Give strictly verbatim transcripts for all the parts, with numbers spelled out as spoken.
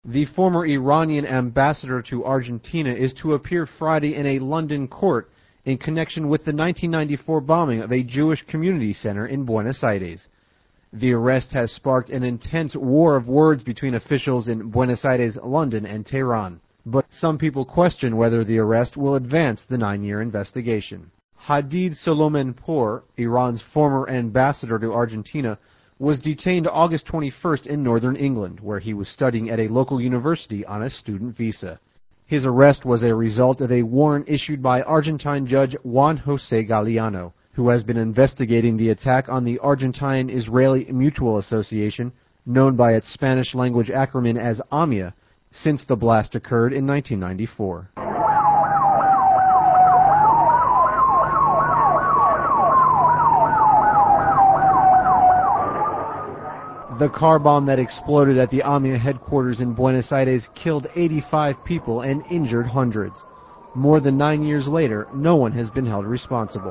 The former Iranian ambassador to Argentina is to appear Friday in a London court in connection with the nineteen ninety-four bombing of a Jewish community center in Buenos Aires. The arrest has sparked an intense war of words between officials in Buenos Aires, London, and Tehran. But some people question whether the arrest will advance the nine-year investigation. Hadid Solomenpour, Iran's former ambassador to Argentina, was detained August twenty-first in northern England, where he was studying at a local university on a student visa. His arrest was a result of a warrant issued by Argentine judge Juan José Galeano, who has been investigating the attack on the Argentine-Israeli Mutual Association, known by its Spanish-language acronym as AMIA, since the blast occurred in nineteen ninety-four. The car bomb that exploded at the AMIA headquarters in Buenos Aires killed eighty-five people and injured hundreds. More than nine years later, no one has been held responsible.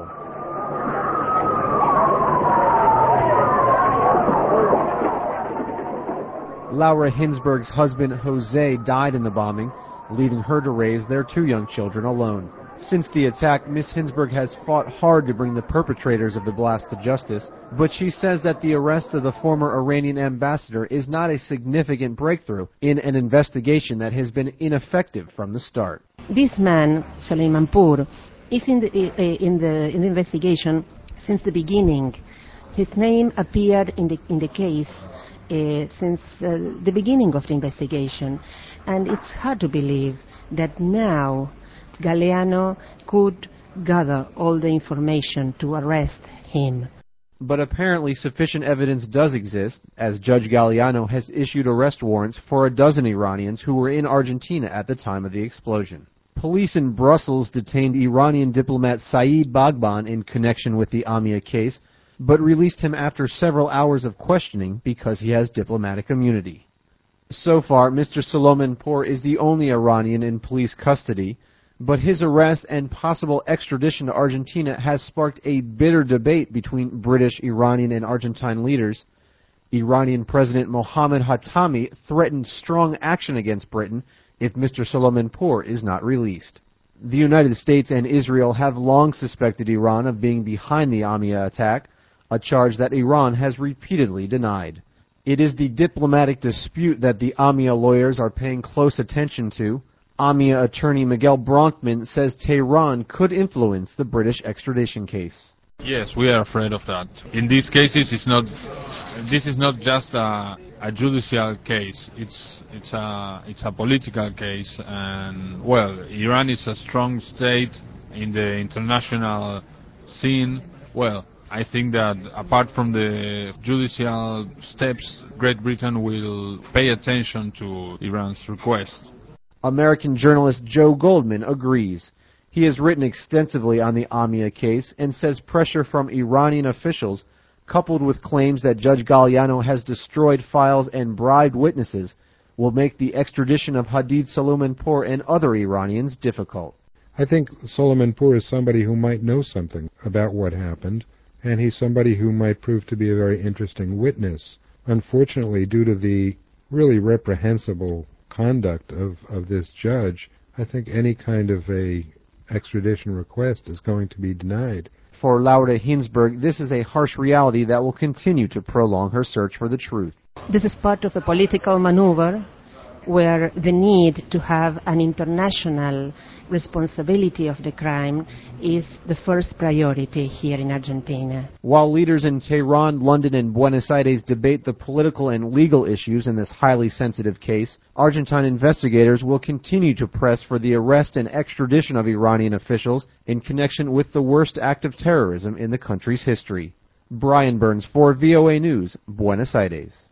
Laura Hinsberg's husband, Jose, died in the bombing, leaving her to raise their two young children alone. Since the attack, Miss Hinsberg has fought hard to bring the perpetrators of the blast to justice, but she says that the arrest of the former Iranian ambassador is not a significant breakthrough in an investigation that has been ineffective from the start. This man, Solomenpour, is in the, in the, in the investigation since the beginning. His name appeared in the, in the case uh, since uh, the beginning of the investigation, and it's hard to believe that now Galeano could gather all the information to arrest him. But apparently sufficient evidence does exist, as Judge Galeano has issued arrest warrants for a dozen Iranians who were in Argentina at the time of the explosion. Police in Brussels detained Iranian diplomat Saeed Bagban in connection with the AMIA case, but released him after several hours of questioning because he has diplomatic immunity. So far, Mister Solomenpour is the only Iranian in police custody, but his arrest and possible extradition to Argentina has sparked a bitter debate between British, Iranian, and Argentine leaders. Iranian President Mohammad Khatami threatened strong action against Britain if Mister Solomenpour is not released. The United States and Israel have long suspected Iran of being behind the AMIA attack, a charge that Iran has repeatedly denied. It is the diplomatic dispute that the AMIA lawyers are paying close attention to. AMIA attorney Miguel Bronfman says Tehran could influence the British extradition case. Yes, we are afraid of that. In these cases, it's not. This is not just a, a judicial case. It's it's a it's a political case, and well, Iran is a strong state in the international scene. Well, I think that apart from the judicial steps, Great Britain will pay attention to Iran's request. American journalist Joe Goldman agrees. He has written extensively on the AMIA case and says pressure from Iranian officials, coupled with claims that Judge Galeano has destroyed files and bribed witnesses, will make the extradition of Hadid Solomenpour and other Iranians difficult. I think Solomenpour is somebody who might know something about what happened, and he's somebody who might prove to be a very interesting witness. Unfortunately, due to the really reprehensible conduct of, of this judge, I think any kind of a extradition request is going to be denied. For Laura Hinsberg, this is a harsh reality that will continue to prolong her search for the truth. This is part of a political maneuver where the need to have an international responsibility of the crime is the first priority here in Argentina. While leaders in Tehran, London, and Buenos Aires debate the political and legal issues in this highly sensitive case, Argentine investigators will continue to press for the arrest and extradition of Iranian officials in connection with the worst act of terrorism in the country's history. Brian Burns for V O A News, Buenos Aires.